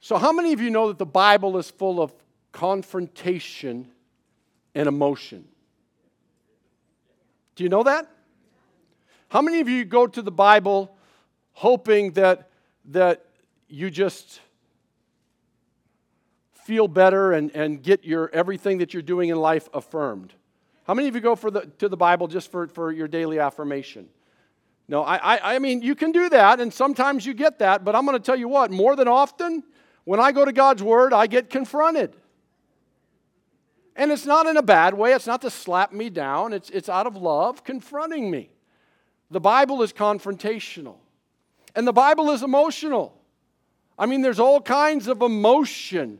So how many of you know that the Bible is full of confrontation and emotion? Do you know that? How many of you go to the Bible hoping that you just feel better and get everything that you're doing in life affirmed? How many of you go to the Bible just for your daily affirmation? No, I mean, you can do that, and sometimes you get that, but I'm going to tell you what, more than often, when I go to God's Word, I get confronted. And it's not in a bad way. It's not to slap me down. It's out of love confronting me. The Bible is confrontational. And the Bible is emotional. I mean, there's all kinds of emotion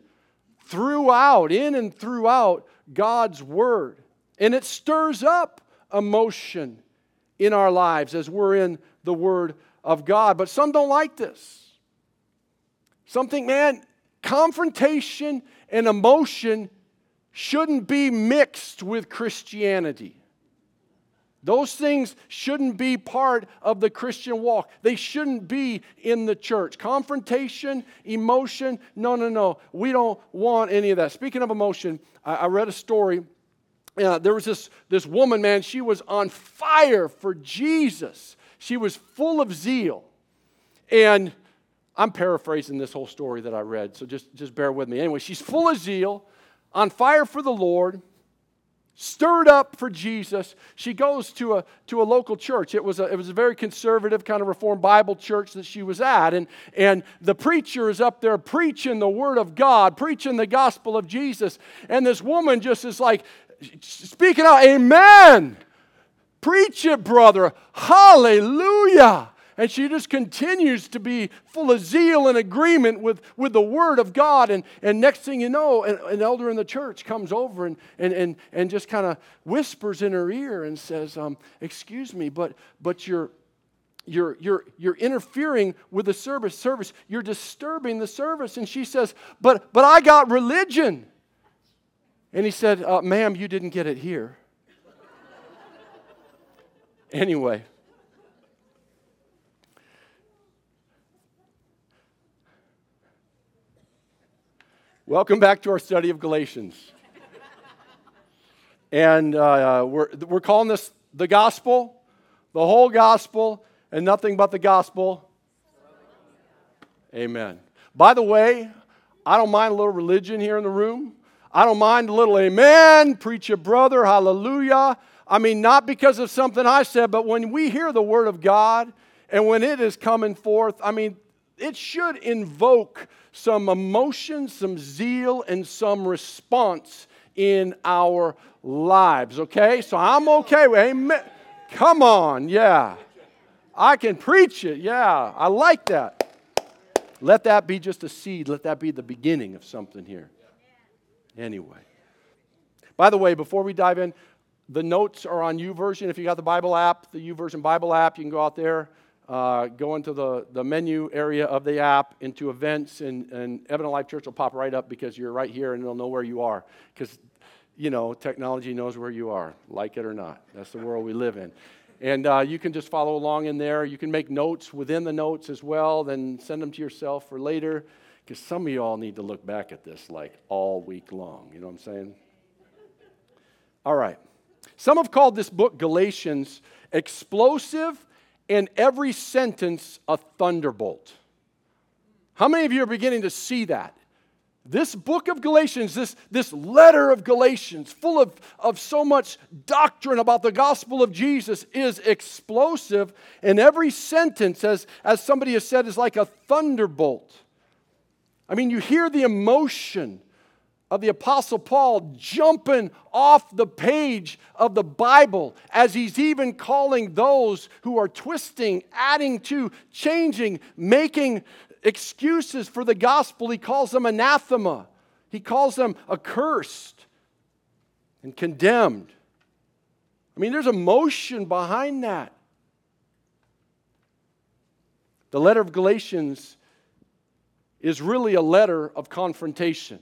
in and throughout God's Word. And it stirs up emotion in our lives as we're in the Word of God. But some don't like this. Some think, man, confrontation and emotion shouldn't be mixed with Christianity. Those things shouldn't be part of the Christian walk. They shouldn't be in the church. Confrontation, emotion, no. We don't want any of that. Speaking of emotion, I read a story. There was this woman, man, she was on fire for Jesus. She was full of zeal. And I'm paraphrasing this whole story that I read, so just bear with me. Anyway, she's full of zeal, on fire for the Lord, stirred up for Jesus. She goes to a local church. It was a very conservative kind of Reformed Bible church that she was at. And the preacher is up there preaching the Word of God, preaching the gospel of Jesus. And this woman just is like, speaking out, amen. Preach it, brother. Hallelujah. And she just continues to be full of zeal and agreement with the Word of God. And next thing you know, an elder in the church comes over and just kind of whispers in her ear and says, excuse me, but you're interfering with the service. You're disturbing the service. And she says, but I got religion. And he said, ma'am, you didn't get it here. Anyway. Welcome back to our study of Galatians. And we're calling this the gospel, the whole gospel, and nothing but the gospel. Amen. By the way, I don't mind a little religion here in the room. I don't mind a little amen, preach it, brother, hallelujah. I mean, not because of something I said, but when we hear the Word of God and when it is coming forth, I mean, it should invoke some emotion, some zeal, and some response in our lives, okay? So I'm okay with amen. Come on, yeah. I can preach it, yeah. I like that. Let that be just a seed. Let that be the beginning of something here. Anyway. By the way, before we dive in, the notes are on YouVersion. If you got the Bible app, the YouVersion Bible app, you can go out there. Go into the menu area of the app, into events, and Evan Life Church will pop right up because you're right here and it'll know where you are. Because, technology knows where you are, like it or not. That's the world we live in. And you can just follow along in there. You can make notes within the notes as well, then send them to yourself for later. Because some of you all need to look back at this like all week long. You know what I'm saying? All right. Some have called this book, Galatians, explosive and every sentence a thunderbolt. How many of you are beginning to see that? This book of Galatians, this letter of Galatians, full of so much doctrine about the gospel of Jesus, is explosive, and every sentence, as somebody has said, is like a thunderbolt. I mean, you hear the emotion of the Apostle Paul jumping off the page of the Bible as he's even calling those who are twisting, adding to, changing, making excuses for the gospel. He calls them anathema. He calls them accursed and condemned. I mean, there's emotion behind that. The letter of Galatians is really a letter of confrontation.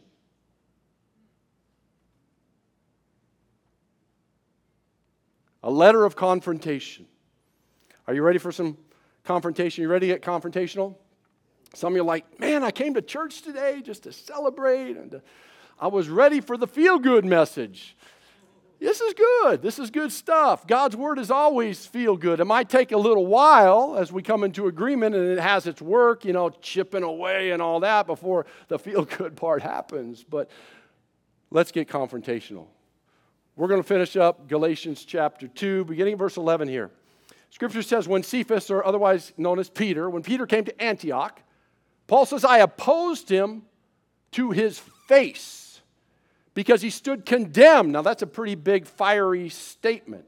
A letter of confrontation. Are you ready for some confrontation? You ready to get confrontational? Some of you are like, man, I came to church today just to celebrate, and I was ready for the feel-good message. This is good. This is good stuff. God's word is always feel good. It might take a little while as we come into agreement and it has its work, chipping away and all that before the feel good part happens. But let's get confrontational. We're going to finish up Galatians chapter 2, beginning verse 11 here. Scripture says, when Cephas, or otherwise known as Peter, when Peter came to Antioch, Paul says, I opposed him to his face, because he stood condemned. Now, that's a pretty big, fiery statement.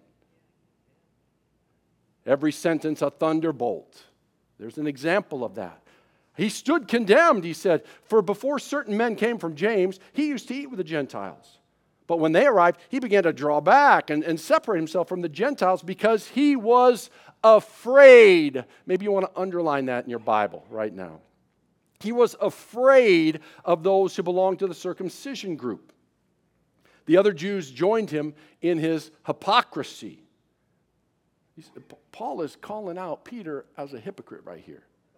Every sentence a thunderbolt. There's an example of that. He stood condemned, he said, for before certain men came from James, he used to eat with the Gentiles. But when they arrived, he began to draw back and separate himself from the Gentiles because he was afraid. Maybe you want to underline that in your Bible right now. He was afraid of those who belonged to the circumcision group. The other Jews joined him in his hypocrisy. Paul is calling out Peter as a hypocrite right here.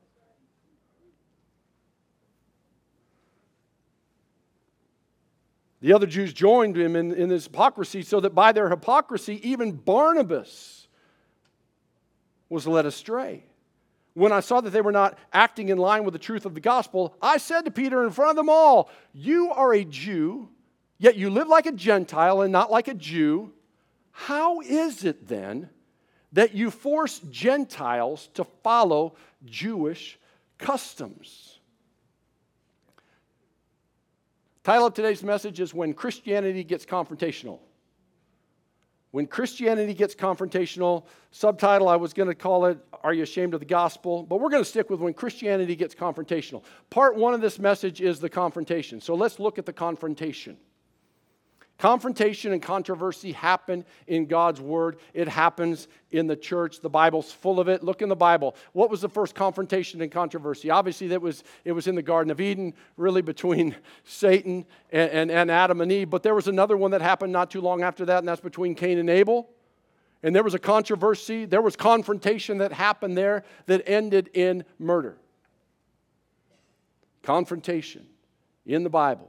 The other Jews joined him in his hypocrisy, so that by their hypocrisy, even Barnabas was led astray. When I saw that they were not acting in line with the truth of the gospel, I said to Peter in front of them all, you are a Jew, yet you live like a Gentile and not like a Jew. How is it then that you force Gentiles to follow Jewish customs? Title of today's message is When Christianity Gets Confrontational. When Christianity Gets Confrontational. Subtitle, I was going to call it, Are You Ashamed of the Gospel? But we're going to stick with When Christianity Gets Confrontational. Part one of this message is the confrontation. So let's look at the confrontation. Confrontation and controversy happen in God's Word. It happens in the church. The Bible's full of it. Look in the Bible. What was the first confrontation and controversy? Obviously, it was in the Garden of Eden, really between Satan and Adam and Eve. But there was another one that happened not too long after that, and that's between Cain and Abel. And there was a controversy. There was confrontation that happened there that ended in murder. Confrontation in the Bible.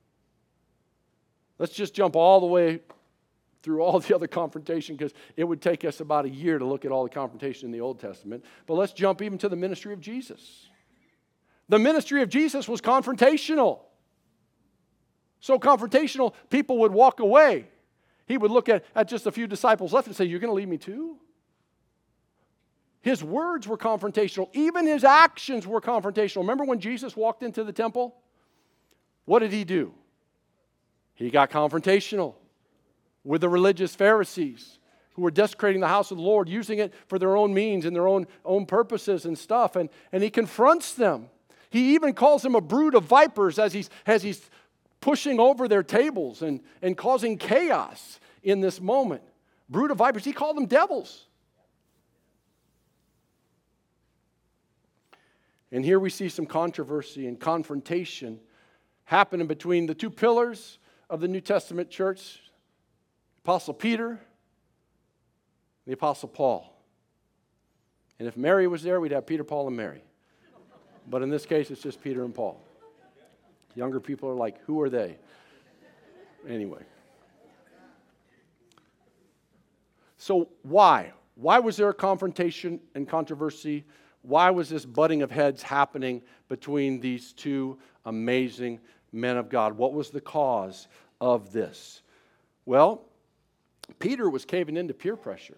Let's just jump all the way through all the other confrontation, because it would take us about a year to look at all the confrontation in the Old Testament. But let's jump even to the ministry of Jesus. The ministry of Jesus was confrontational. So confrontational, people would walk away. He would look at just a few disciples left and say, you're going to leave me too? His words were confrontational. Even his actions were confrontational. Remember when Jesus walked into the temple? What did he do? He got confrontational with the religious Pharisees who were desecrating the house of the Lord, using it for their own means and their own purposes and stuff. And he confronts them. He even calls them a brood of vipers as he's pushing over their tables and causing chaos in this moment. Brood of vipers. He called them devils. And here we see some controversy and confrontation happening between the two pillars of the New Testament church, Apostle Peter and the Apostle Paul. And if Mary was there, we'd have Peter, Paul, and Mary. But in this case, it's just Peter and Paul. Younger people are like, who are they? Anyway. So why? Why was there a confrontation and controversy? Why was this butting of heads happening between these two amazing men of God? What was the cause of this? Well, Peter was caving into peer pressure.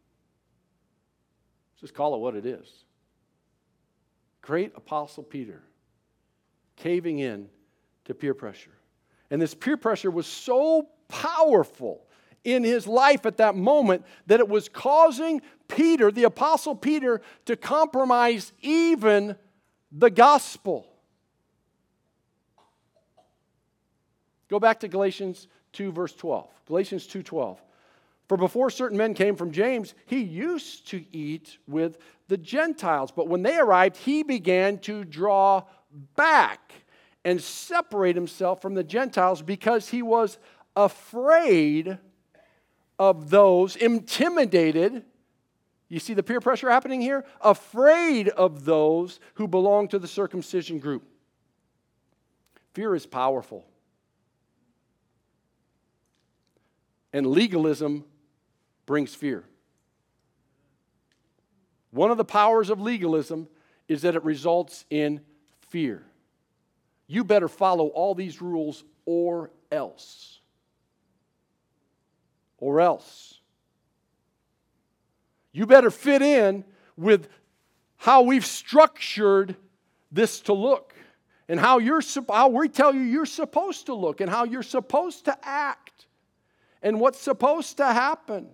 Just call it what it is. Great Apostle Peter caving in to peer pressure. And this peer pressure was so powerful in his life at that moment that it was causing Peter, the Apostle Peter, to compromise even the gospel. Go back to Galatians 2, verse 12. Galatians 2:12. For before certain men came from James, he used to eat with the Gentiles. But when they arrived, he began to draw back and separate himself from the Gentiles because he was afraid of those, intimidated You see the peer pressure happening here? Afraid of those who belong to the circumcision group. Fear is powerful. And legalism brings fear. One of the powers of legalism is that it results in fear. You better follow all these rules or else. Or else. You better fit in with how we've structured this to look and how we tell you you're supposed to look and how you're supposed to act and what's supposed to happen.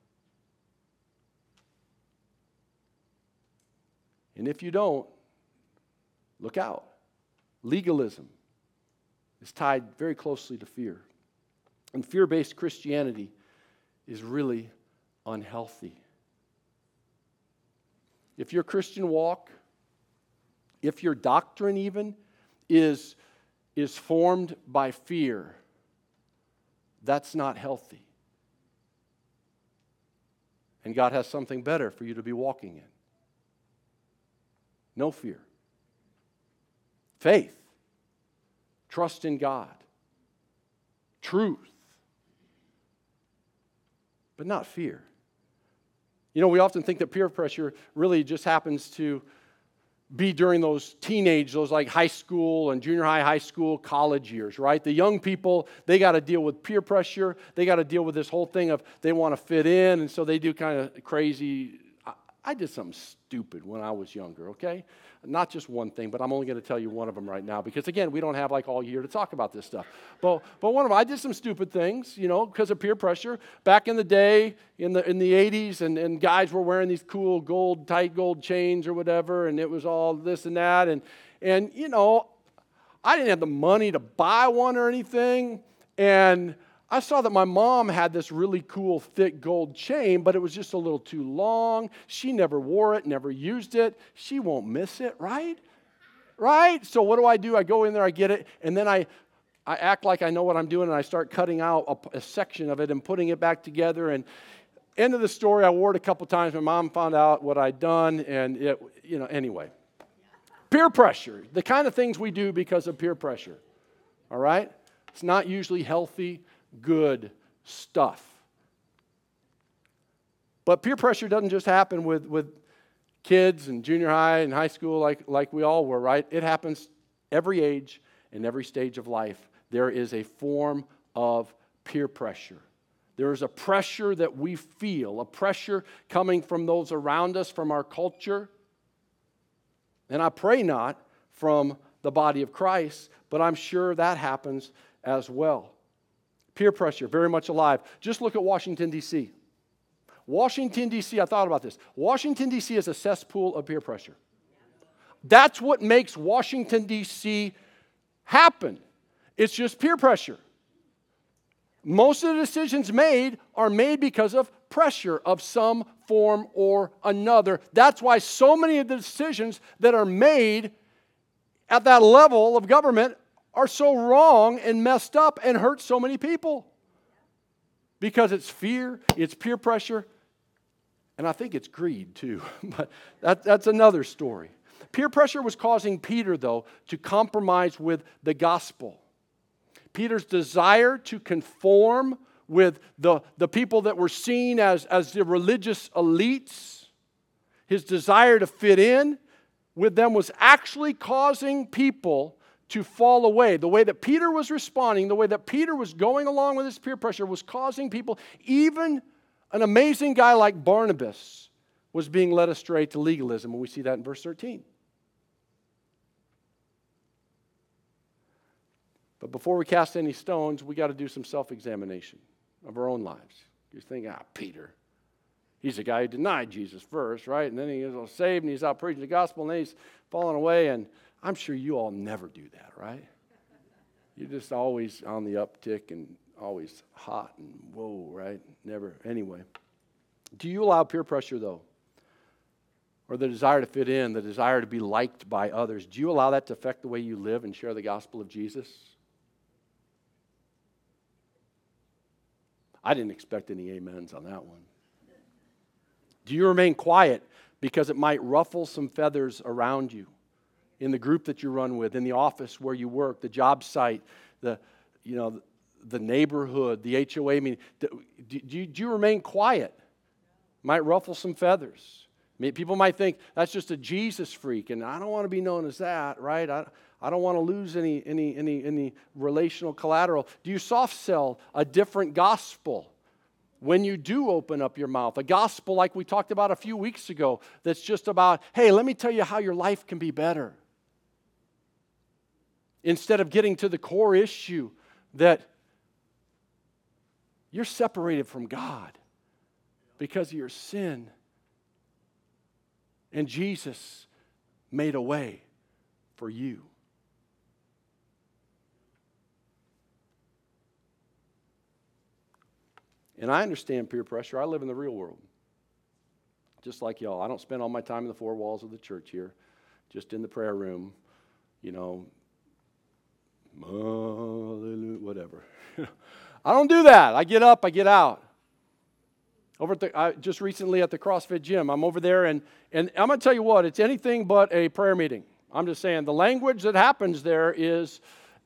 And if you don't, look out. Legalism is tied very closely to fear. And fear-based Christianity is really unhealthy. If your Christian walk, if your doctrine even, is formed by fear, that's not healthy. And God has something better for you to be walking in. No fear. Faith. Trust in God. Truth. But not fear. You know, we often think that peer pressure really just happens to be during those like high school and junior high school, college years, right? The young people, they got to deal with peer pressure. They got to deal with this whole thing of they want to fit in, and so they do kind of crazy. I did something stupid when I was younger, okay? Not just one thing, but I'm only going to tell you one of them right now because, again, we don't have like all year to talk about this stuff. But one of them, I did some stupid things, you know, because of peer pressure. Back in the day, in the 80s, and guys were wearing these cool tight gold chains or whatever, and it was all this and that. And you know, I didn't have the money to buy one or anything, and I saw that my mom had this really cool, thick gold chain, but it was just a little too long. She never wore it, never used it. She won't miss it, right? Right? So what do? I go in there, I get it, and then I act like I know what I'm doing, and I start cutting out a section of it and putting it back together. And end of the story, I wore it a couple times. My mom found out what I'd done, and it, you know, anyway. Peer pressure, the kind of things we do because of peer pressure, all right? It's not usually healthy, good stuff. But peer pressure doesn't just happen with kids in junior high and high school like we all were, right? It happens every age and every stage of life. There is a form of peer pressure. There is a pressure that we feel, a pressure coming from those around us, from our culture. And I pray not from the body of Christ, but I'm sure that happens as well. Peer pressure, very much alive. Just look at Washington, D.C. Washington, D.C., I thought about this. Washington, D.C. is a cesspool of peer pressure. That's what makes Washington, D.C. happen. It's just peer pressure. Most of the decisions made are made because of pressure of some form or another. That's why so many of the decisions that are made at that level of government are so wrong and messed up and hurt so many people. Because it's fear, it's peer pressure, and I think it's greed too. But that's another story. Peer pressure was causing Peter, though, to compromise with the gospel. Peter's desire to conform with the people that were seen as the religious elites, his desire to fit in with them was actually causing people to fall away. The way that Peter was responding, the way that Peter was going along with his peer pressure was causing people, even an amazing guy like Barnabas was being led astray to legalism, and we see that in verse 13. But before we cast any stones, we got to do some self-examination of our own lives. You think, Peter, he's the guy who denied Jesus first, right? And then he was saved and he's out preaching the gospel and then he's fallen away. And I'm sure you all never do that, right? You're just always on the uptick and always hot and whoa, right? Never. Anyway, do you allow peer pressure, though? Or the desire to fit in, the desire to be liked by others, do you allow that to affect the way you live and share the gospel of Jesus? I didn't expect any amens on that one. Do you remain quiet because it might ruffle some feathers around you in the group that you run with, in the office where you work, the job site, the neighborhood, the HOA meeting? Do you remain quiet? Might ruffle some feathers. People might think that's just a Jesus freak, and I don't want to be known as that, right? I don't want to lose any relational collateral. Do you soft sell a different gospel when you do open up your mouth? A gospel like we talked about a few weeks ago that's just about, hey, let me tell you how your life can be better. Instead of getting to the core issue that you're separated from God because of your sin. And Jesus made a way for you. And I understand peer pressure. I live in the real world. Just like y'all. I don't spend all my time in the four walls of the church here, just in the prayer room, whatever. I don't do that. I get up, I get out. Just recently at the CrossFit gym, I'm over there, and I'm going to tell you what, it's anything but a prayer meeting. I'm just saying, the language that happens there is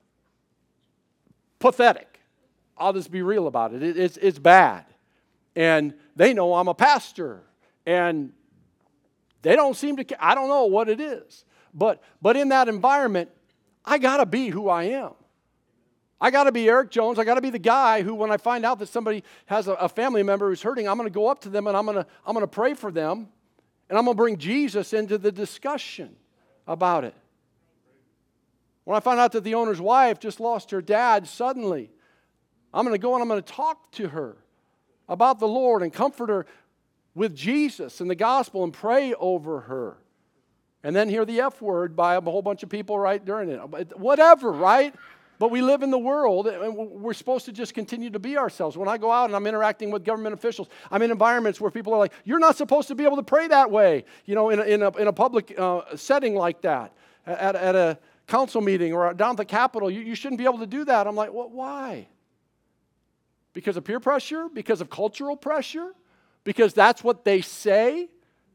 pathetic. I'll just be real about it. It's bad. And they know I'm a pastor, and they don't seem to care. I don't know what it is. But in that environment, I got to be who I am. I got to be Eric Jones. I got to be the guy who, when I find out that somebody has a family member who's hurting, I'm going to go up to them and I'm going to pray for them, and I'm going to bring Jesus into the discussion about it. When I find out that the owner's wife just lost her dad suddenly, I'm going to go and I'm going to talk to her about the Lord and comfort her with Jesus and the gospel and pray over her. And then hear the F word by a whole bunch of people right during it. Whatever, right? But we live in the world, and we're supposed to just continue to be ourselves. When I go out and I'm interacting with government officials, I'm in environments where people are like, you're not supposed to be able to pray that way, in a public setting like that, at a council meeting or down at the Capitol. You shouldn't be able to do that. I'm like, well, why? Because of peer pressure? Because of cultural pressure? Because that's what they say?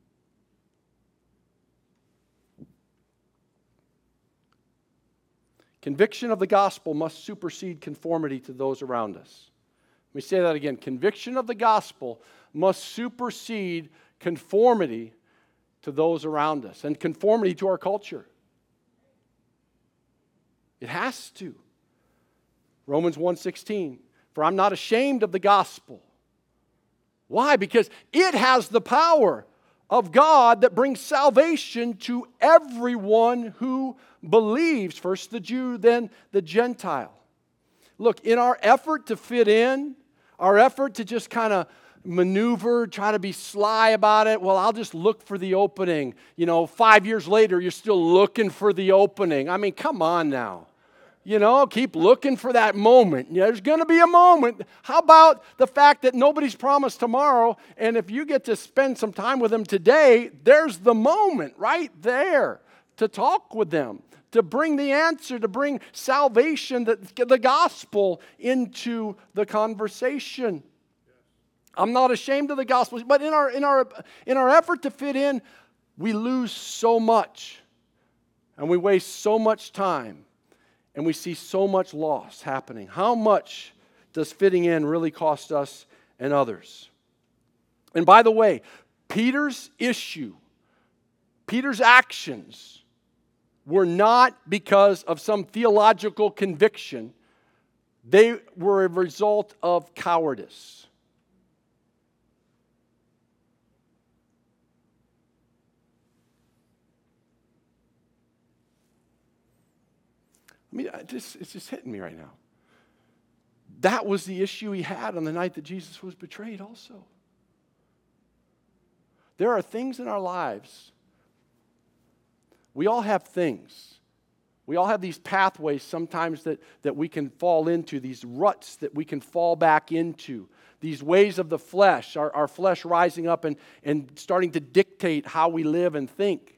Conviction of the gospel must supersede conformity to those around us. Let me say that again. Conviction of the gospel must supersede conformity to those around us and conformity to our culture. It has to. Romans 1:16, for I'm not ashamed of the gospel. Why? Because it has the power of God that brings salvation to everyone who believes, first the Jew, then the Gentile. Look, in our effort to fit in, our effort to just kind of maneuver, try to be sly about it, well, I'll just look for the opening. 5 years later, you're still looking for the opening. I mean, come on now. Keep looking for that moment. There's going to be a moment. How about the fact that nobody's promised tomorrow, and if you get to spend some time with them today, there's the moment right there to talk with them, to bring the answer, to bring salvation, the gospel into the conversation. I'm not ashamed of the gospel, but in our effort to fit in, we lose so much, and we waste so much time. And we see so much loss happening. How much does fitting in really cost us and others? And by the way, Peter's issue, Peter's actions were not because of some theological conviction. They were a result of cowardice. It's just hitting me right now. That was the issue he had on the night that Jesus was betrayed also. There are things in our lives. We all have things. We all have these pathways sometimes that we can fall into, these ruts that we can fall back into, these ways of the flesh, our flesh rising up and starting to dictate how we live and think.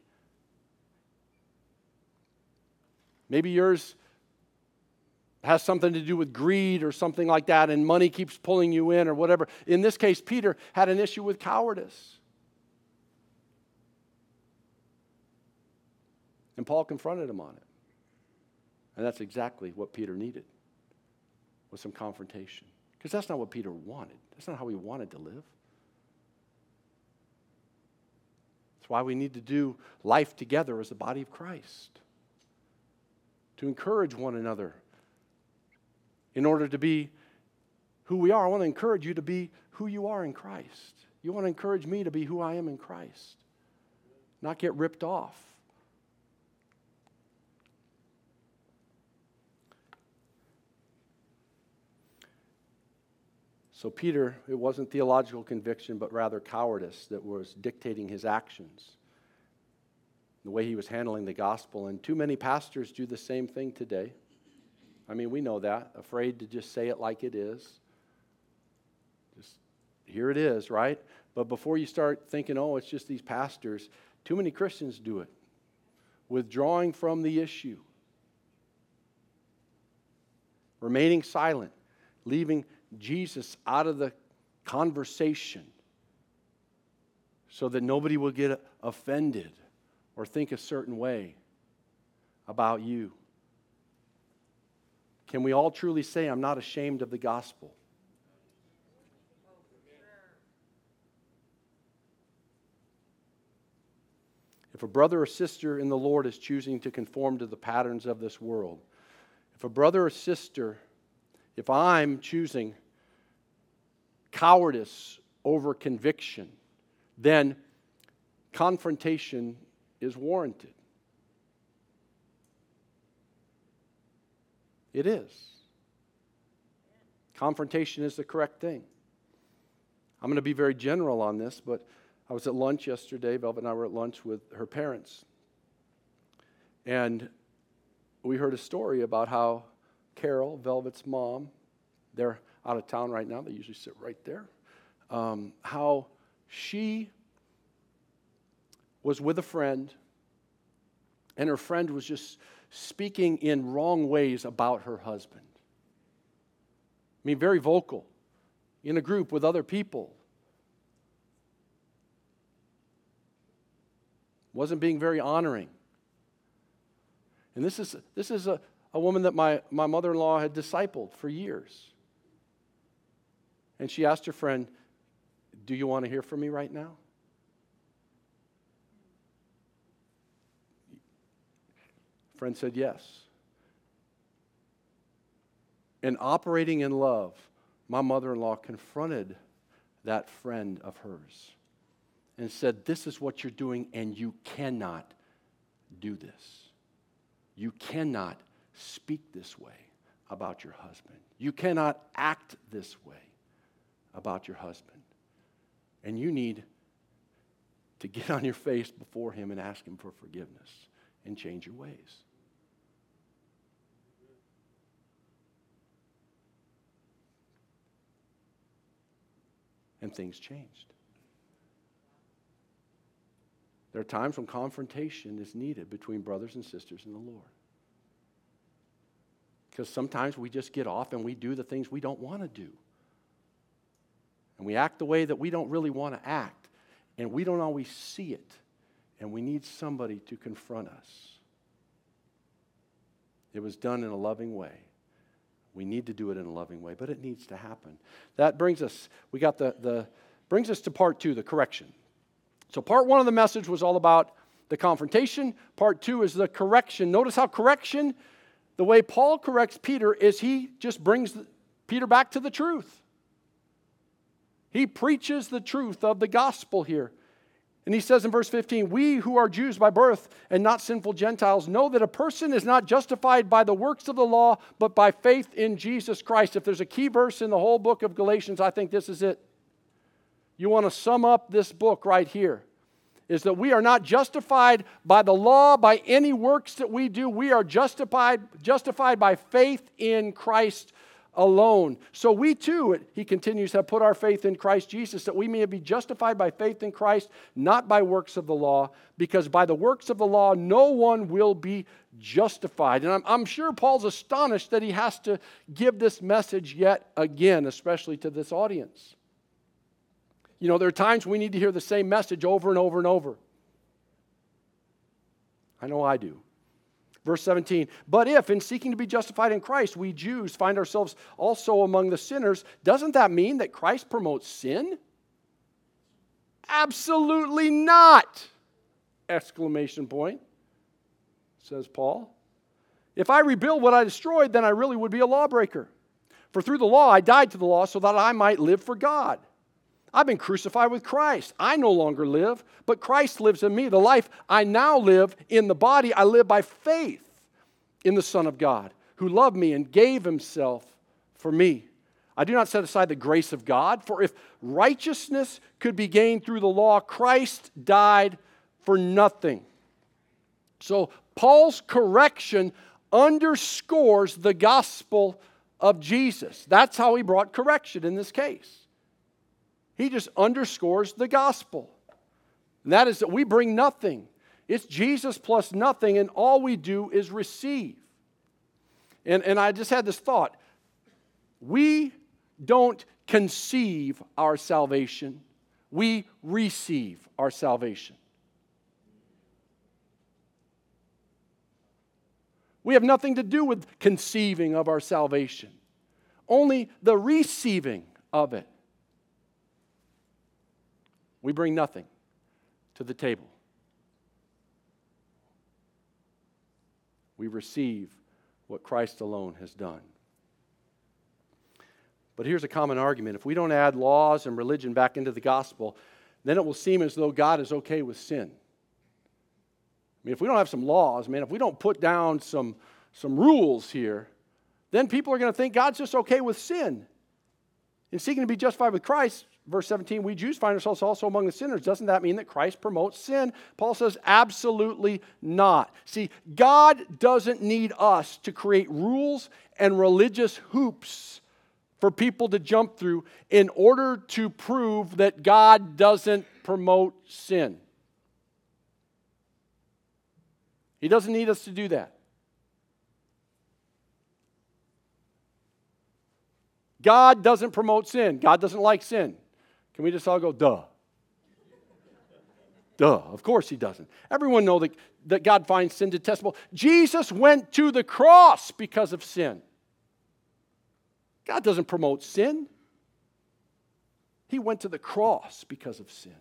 Maybe yours has something to do with greed or something like that, and money keeps pulling you in or whatever. In this case, Peter had an issue with cowardice. And Paul confronted him on it. And that's exactly what Peter needed, was some confrontation. Because that's not what Peter wanted. That's not how he wanted to live. That's why we need to do life together as the body of Christ. To encourage one another in order to be who we are. I want to encourage you to be who you are in Christ. You want to encourage me to be who I am in Christ. Not get ripped off. So Peter, it wasn't theological conviction, but rather cowardice that was dictating his actions, the way he was handling the gospel. And too many pastors do the same thing today. I mean, we know that, afraid to just say it like it is. Just, here it is, right? But before you start thinking, oh, it's just these pastors, too many Christians do it, withdrawing from the issue, remaining silent, leaving Jesus out of the conversation so that nobody will get offended or think a certain way about you. Can we all truly say, I'm not ashamed of the gospel? If a brother or sister in the Lord is choosing to conform to the patterns of this world, if a brother or sister, if I'm choosing cowardice over conviction, then confrontation is warranted. It is. Confrontation is the correct thing. I'm going to be very general on this, but I was at lunch yesterday. Velvet and I were at lunch with her parents. And we heard a story about how Carol, Velvet's mom, they're out of town right now. They usually sit right there. How she was with a friend, and her friend was just speaking in wrong ways about her husband. I mean, very vocal, in a group with other people. Wasn't being very honoring. And this is a woman that my mother-in-law had discipled for years. And she asked her friend, do you want to hear from me right now? Friend said yes. And operating in love, my mother-in-law confronted that friend of hers and said, this is what you're doing, and you cannot do this. You cannot speak this way about your husband. You cannot act this way about your husband. And you need to get on your face before him and ask him for forgiveness and change your ways. And things changed. There are times when confrontation is needed between brothers and sisters in the Lord. Because sometimes we just get off and we do the things we don't want to do. And we act the way that we don't really want to act. And we don't always see it. And we need somebody to confront us. It was done in a loving way. We need to do it in a loving way, but it needs to happen. That brings us, brings us to part two, the correction. So part one of the message was all about the confrontation. Part two is the correction. Notice how correction, the way Paul corrects Peter, is he just brings Peter back to the truth. He preaches the truth of the gospel here. And he says in verse 15, we who are Jews by birth and not sinful Gentiles know that a person is not justified by the works of the law, but by faith in Jesus Christ. If there's a key verse in the whole book of Galatians, I think this is it. You want to sum up this book right here, is that we are not justified by the law, by any works that we do. We are justified by faith in Christ alone. So we too, he continues, have put our faith in Christ Jesus, that we may be justified by faith in Christ, not by works of the law, because by the works of the law no one will be justified. And I'm sure Paul's astonished that he has to give this message yet again, especially to this audience. You know, there are times we need to hear the same message over and over and over. I know I do. Verse 17, but if in seeking to be justified in Christ, we Jews find ourselves also among the sinners, doesn't that mean that Christ promotes sin? Absolutely not! Exclamation point, says Paul. If I rebuild what I destroyed, then I really would be a lawbreaker. For through the law I died to the law so that I might live for God. I've been crucified with Christ. I no longer live, but Christ lives in me. The life I now live in the body, I live by faith in the Son of God, who loved me and gave himself for me. I do not set aside the grace of God, for if righteousness could be gained through the law, Christ died for nothing. So Paul's correction underscores the gospel of Jesus. That's how he brought correction in this case. He just underscores the gospel. And that is that we bring nothing. It's Jesus plus nothing, and all we do is receive. And I just had this thought. We don't conceive our salvation. We receive our salvation. We have nothing to do with conceiving of our salvation, only the receiving of it. We bring nothing to the table. We receive what Christ alone has done. But here's a common argument. If we don't add laws and religion back into the gospel, then it will seem as though God is okay with sin. I mean, if we don't have some laws, man, if we don't put down some rules here, then people are going to think God's just okay with sin. In seeking to be justified with Christ, verse 17, we Jews find ourselves also among the sinners. Doesn't that mean that Christ promotes sin? Paul says, absolutely not. See, God doesn't need us to create rules and religious hoops for people to jump through in order to prove that God doesn't promote sin. He doesn't need us to do that. God doesn't promote sin. God doesn't like sin. Can we just all go, duh? Duh, of course he doesn't. Everyone knows that God finds sin detestable. Jesus went to the cross because of sin. God doesn't promote sin. He went to the cross because of sin.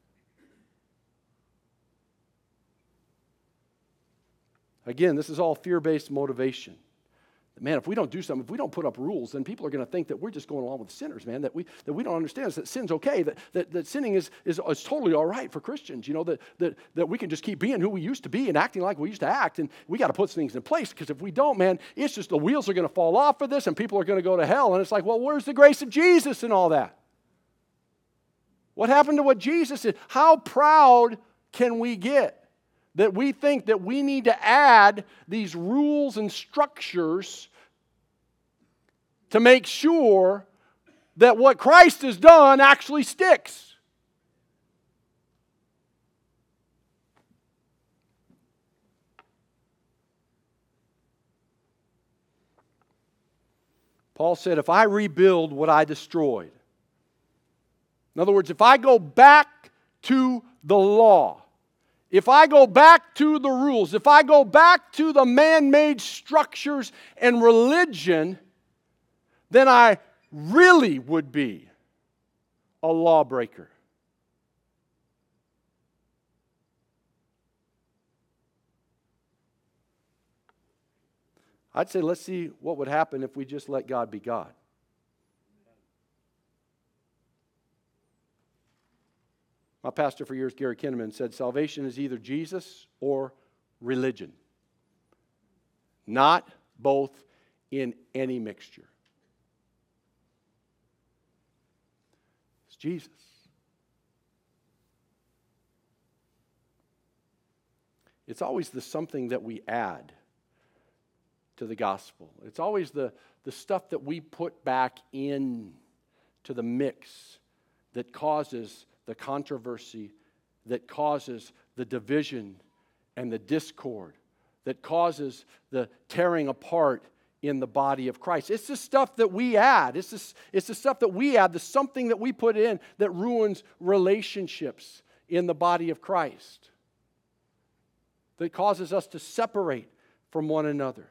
Again, this is all fear-based motivation. Man, if we don't do something, if we don't put up rules, then people are going to think that we're just going along with sinners, man, that we don't understand that sin's okay, that sinning is totally all right for Christians, you know, that we can just keep being who we used to be and acting like we used to act, and we got to put things in place, because if we don't, man, it's just the wheels are going to fall off for this, and people are going to go to hell, and it's like, well, where's the grace of Jesus and all that? What happened to what Jesus did? How proud can we get that we think that we need to add these rules and structures to make sure that what Christ has done actually sticks? Paul said, if I rebuild what I destroyed, in other words, if I go back to the law, if I go back to the rules, if I go back to the man-made structures and religion, then I really would be a lawbreaker. I'd say let's see what would happen if we just let God be God. My pastor for years, Gary Kinnaman, said salvation is either Jesus or religion. Not both in any mixture. It's Jesus. It's always the something that we add to the gospel. It's always the stuff that we put back in to the mix that causes the controversy, that causes the division and the discord, that causes the tearing apart in the body of Christ. It's the stuff that we add. It's the stuff that we add, the something that we put in that ruins relationships in the body of Christ, that causes us to separate from one another.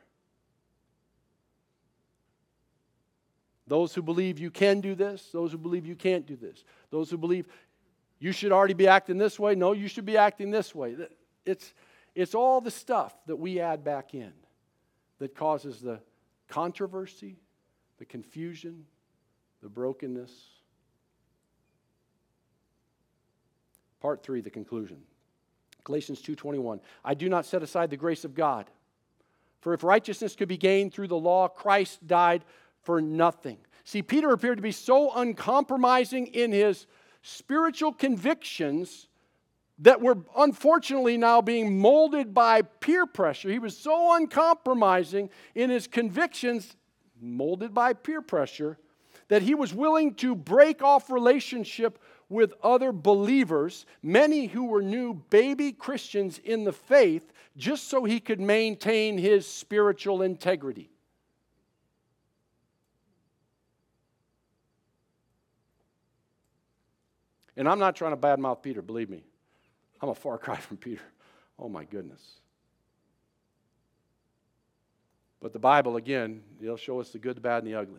Those who believe you can do this, those who believe you can't do this. Those who believe you should already be acting this way, no, you should be acting this way. It's all the stuff that we add back in that causes the controversy, the confusion, the brokenness. Part 3, the conclusion. Galatians 2:21. I do not set aside the grace of God. For if righteousness could be gained through the law, Christ died for nothing. See, Peter appeared to be so uncompromising in his spiritual convictions that were unfortunately now being molded by peer pressure. He was so uncompromising in his convictions, molded by peer pressure, that he was willing to break off relationship with other believers, many who were new baby Christians in the faith, just so he could maintain his spiritual integrity. And I'm not trying to badmouth Peter, believe me. I'm a far cry from Peter. Oh my goodness. But the Bible, again, it'll show us the good, the bad, and the ugly.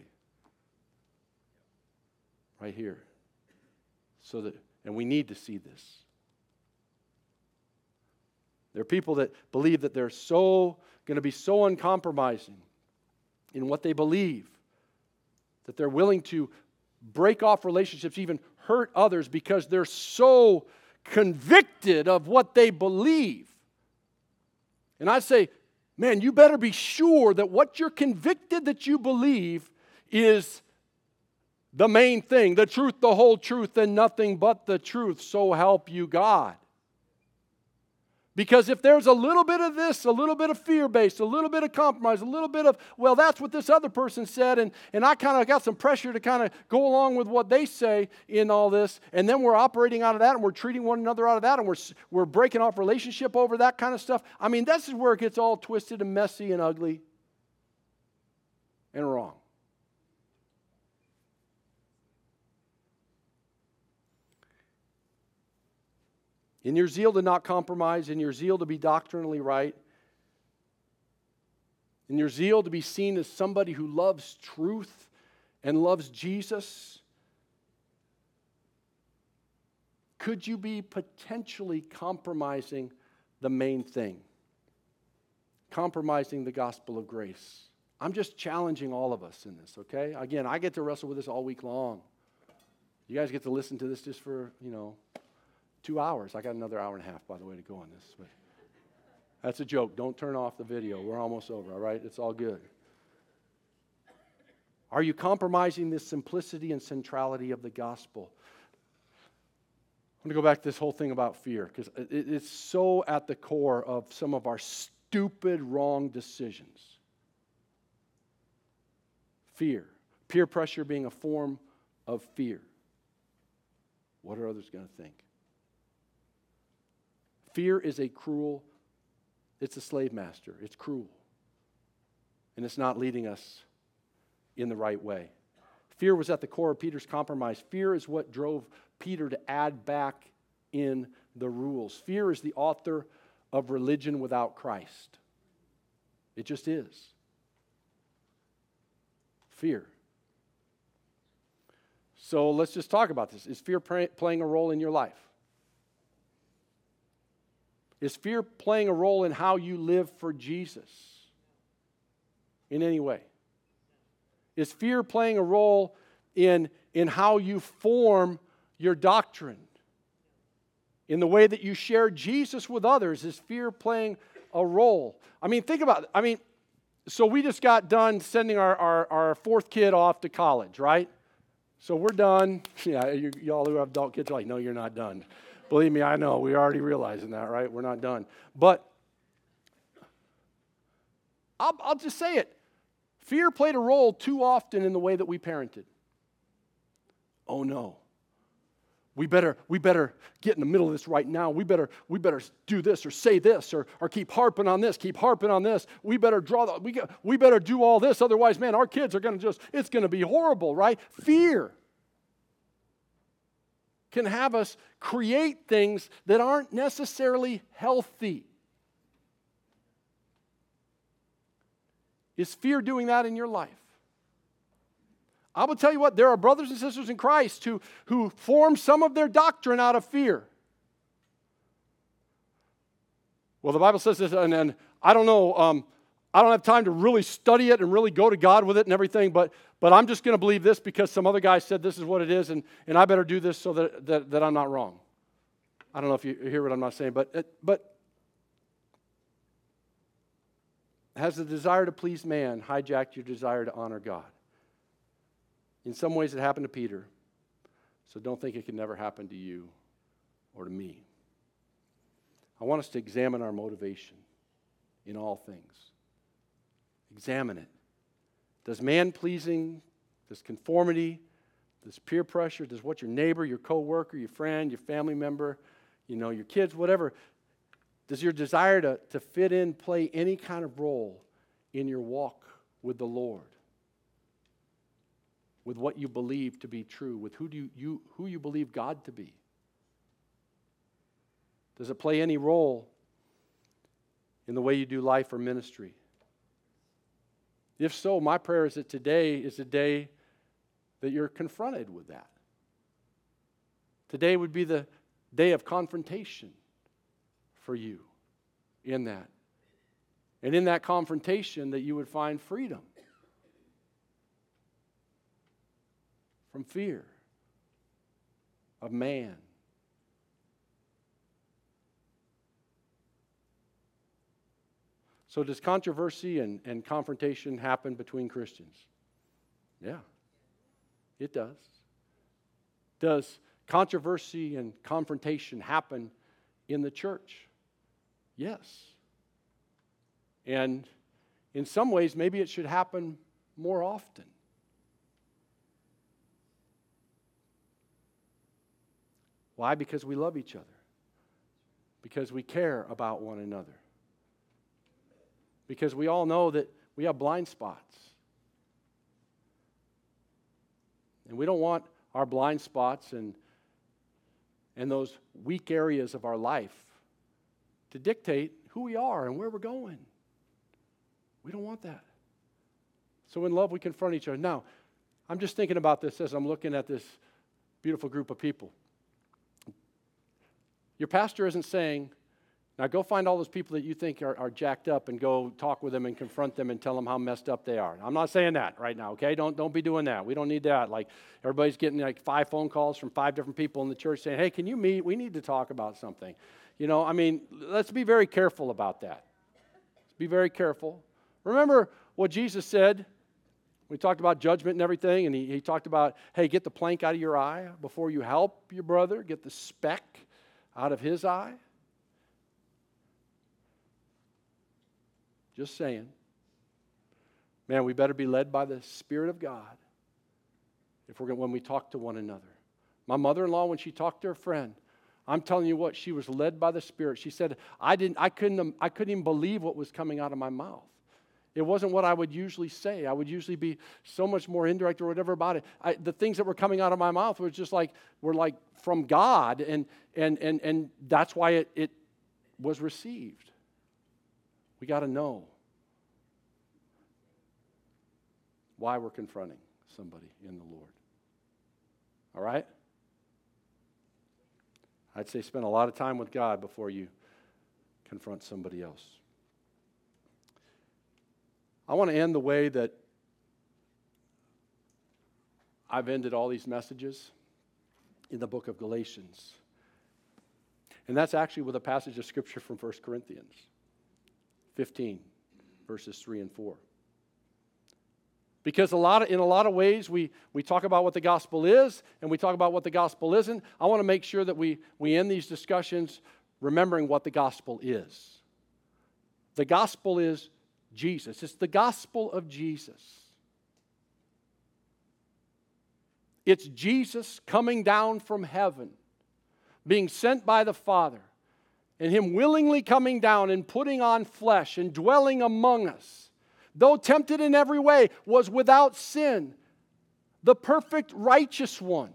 Right here. And we need to see this. There are people that believe that they're going to be so uncompromising in what they believe that they're willing to break off relationships, even hurt others because they're so convicted of what they believe. And I say, man, you better be sure that what you're convicted that you believe is the main thing, the truth, the whole truth, and nothing but the truth, so help you God. Because if there's a little bit of this, a little bit of fear-based, a little bit of compromise, a little bit of, well, that's what this other person said, and I kind of got some pressure to kind of go along with what they say in all this, and then we're operating out of that, and we're treating one another out of that, and we're breaking off relationship over that kind of stuff. I mean, this is where it gets all twisted and messy and ugly and wrong. In your zeal to not compromise, in your zeal to be doctrinally right, in your zeal to be seen as somebody who loves truth and loves Jesus, could you be potentially compromising the main thing? Compromising the gospel of grace. I'm just challenging all of us in this, okay? Again, I get to wrestle with this all week long. You guys get to listen to this just for, 2 hours. I got another hour and a half, by the way, to go on this. But that's a joke. Don't turn off the video. We're almost over, all right? It's all good. Are Are-you-compromising the simplicity and centrality of the gospel? I'm going to go back to this whole thing about fear, because it's so at the core of some of our stupid, wrong decisions. Fear. Peer pressure being a form of fear. What are others going to think? Fear is it's a slave master. It's cruel. And it's not leading us in the right way. Fear was at the core of Peter's compromise. Fear is what drove Peter to add back in the rules. Fear is the author of religion without Christ. It just is. Fear. So let's just talk about this. Is fear playing a role in your life? Is fear playing a role in how you live for Jesus in any way? Is fear playing a role in how you form your doctrine? In the way that you share Jesus with others, is fear playing a role? I mean, think about it. So we just got done sending our fourth kid off to college, right? So we're done. Yeah, y'all who have adult kids are like, no, you're not done. Believe me, I know. We're already realizing that, right? We're not done. But I'll just say it. Fear played a role too often in the way that we parented. Oh, no. We better get in the middle of this right now. We better do this or say this or keep harping on this, keep harping on this. We better we better do all this. Otherwise, man, our kids are going to it's going to be horrible, right? Fear can have us create things that aren't necessarily healthy. Is fear doing that in your life? I will tell you what, there are brothers and sisters in Christ who form some of their doctrine out of fear. Well, the Bible says this, and I don't know, I don't have time to really study it and really go to God with it and everything, but I'm just going to believe this because some other guy said this is what it is, and I better do this so that I'm not wrong. I don't know if you hear what I'm not saying, but has the desire to please man hijacked your desire to honor God? In some ways it happened to Peter, so don't think it can never happen to you or to me. I want us to examine our motivation in all things. Examine it. Does man-pleasing, does conformity, does peer pressure, does what your neighbor, your coworker, your friend, your family member, your kids, whatever, does your desire to fit in play any kind of role in your walk with the Lord? With what you believe to be true, with who you believe God to be? Does it play any role in the way you do life or ministry? If so, my prayer is that today is a day that you're confronted with that. Today would be the day of confrontation for you in that. And in that confrontation that you would find freedom from fear of man. So does controversy and confrontation happen between Christians? Yeah, it does. Does controversy and confrontation happen in the church? Yes. And in some ways, maybe it should happen more often. Why? Because we love each other. Because we care about one another. Because we all know that we have blind spots. And we don't want our blind spots and those weak areas of our life to dictate who we are and where we're going. We don't want that. So in love, we confront each other. Now, I'm just thinking about this as I'm looking at this beautiful group of people. Your pastor isn't saying, now go find all those people that you think are jacked up and go talk with them and confront them and tell them how messed up they are. I'm not saying that right now, okay? Don't be doing that. We don't need that. Like everybody's getting like 5 phone calls from 5 different people in the church saying, hey, can you meet? We need to talk about something. Let's be very careful about that. Let's be very careful. Remember what Jesus said. We talked about judgment and everything, and he talked about, hey, get the plank out of your eye before you help your brother. Get the speck out of his eye. Just saying. Man, we better be led by the Spirit of God when we talk to one another. My mother-in-law, when she talked to her friend, I'm telling you what, she was led by the Spirit. She said, I couldn't even believe what was coming out of my mouth. It wasn't what I would usually say. I would usually be so much more indirect or whatever about it. The things that were coming out of my mouth were just were from God, and that's why it was received. We got to know why we're confronting somebody in the Lord. All right? I'd say spend a lot of time with God before you confront somebody else. I want to end the way that I've ended all these messages in the book of Galatians. And that's actually with a passage of Scripture from 1 Corinthians 15, verses 3 and 4. Because in a lot of ways, we talk about what the gospel is, and we talk about what the gospel isn't. I want to make sure that we end these discussions remembering what the gospel is. The gospel is Jesus. It's the gospel of Jesus. It's Jesus coming down from heaven, being sent by the Father, and Him willingly coming down and putting on flesh and dwelling among us. Though tempted in every way, was without sin, the perfect righteous one,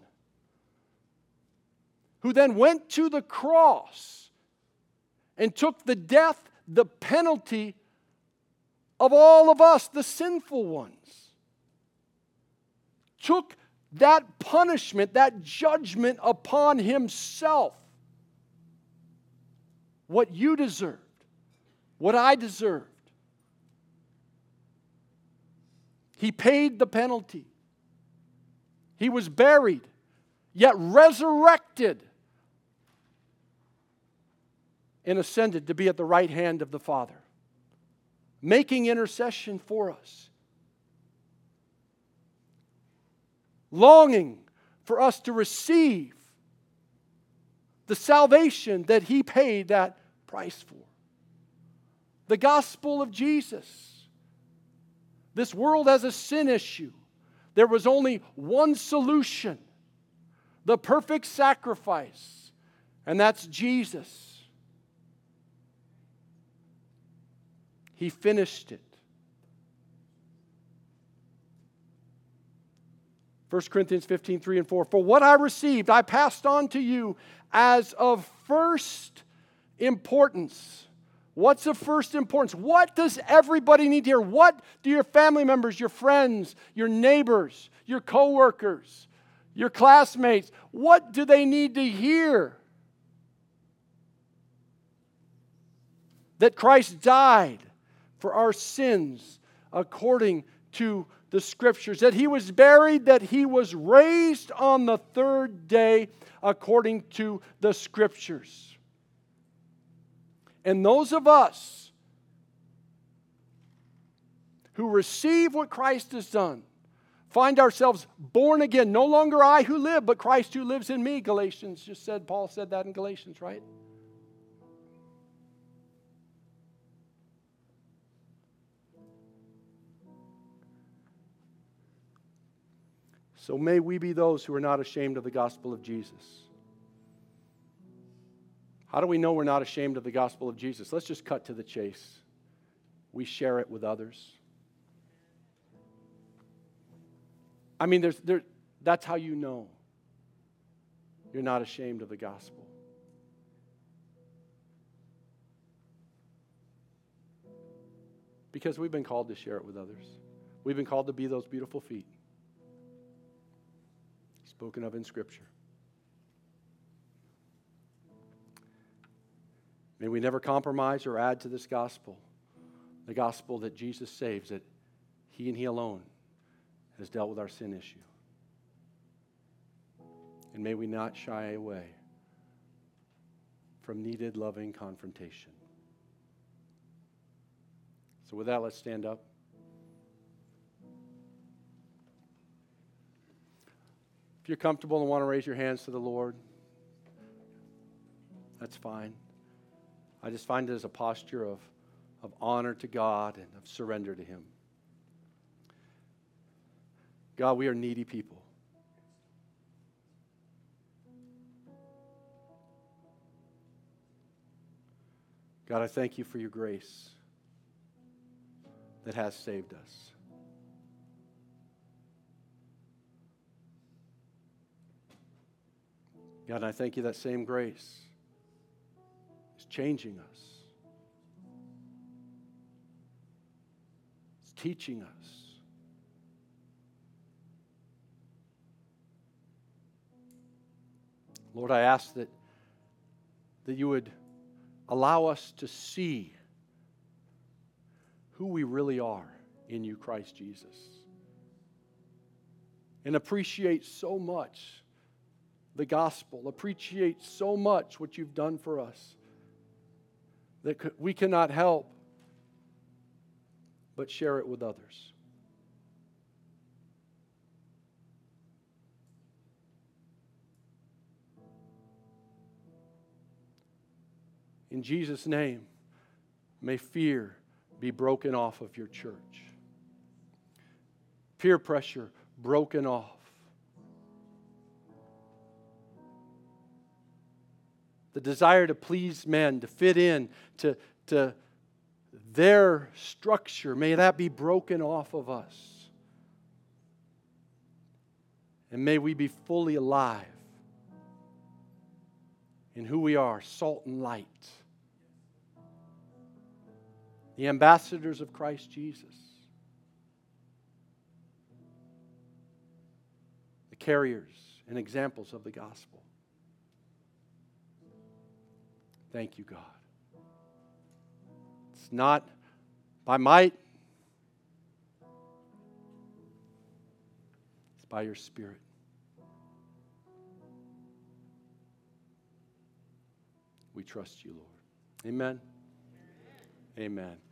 who then went to the cross and took the death, the penalty of all of us, the sinful ones, took that punishment, that judgment upon himself. What you deserved, what I deserved. He paid the penalty. He was buried, yet resurrected and ascended to be at the right hand of the Father, making intercession for us, longing for us to receive the salvation that He paid that price for. The gospel of Jesus. This world has a sin issue. There was only one solution, the perfect sacrifice, and that's Jesus. He finished it. 1 Corinthians 15, 3 and 4. For what I received, I passed on to you as of first importance. What's of first importance? What does everybody need to hear? What do your family members, your friends, your neighbors, your coworkers, your classmates, what do they need to hear? That Christ died for our sins according to the Scriptures. That He was buried, that He was raised on the third day according to the Scriptures. And those of us who receive what Christ has done find ourselves born again. No longer I who live, but Christ who lives in me. Galatians just said, Paul said that in Galatians, right? So may we be those who are not ashamed of the gospel of Jesus. How do we know we're not ashamed of the gospel of Jesus? Let's just cut to the chase. We share it with others. I mean, that's how you know you're not ashamed of the gospel. Because we've been called to share it with others. We've been called to be those beautiful feet spoken of in Scripture. May we never compromise or add to this gospel, the gospel that Jesus saves, that He and He alone has dealt with our sin issue. And may we not shy away from needed loving confrontation. So with that, let's stand up. If you're comfortable and want to raise your hands to the Lord, that's fine. I just find it as a posture of honor to God and of surrender to Him. God, we are needy people. God, I thank You for Your grace that has saved us. God, and I thank You that same grace is changing us. It's teaching us. Lord, I ask that You would allow us to see who we really are in You, Christ Jesus. And appreciate so much the gospel, appreciate so much what You've done for us that we cannot help but share it with others. In Jesus' name, may fear be broken off of Your church. Peer pressure broken off. The desire to please men, to fit in, to their structure, may that be broken off of us. And may we be fully alive in who we are, salt and light. the ambassadors of Christ Jesus, the carriers and examples of the gospel. Thank you, God. It's not by might, it's by your Spirit. We trust you, Lord. Amen. Amen.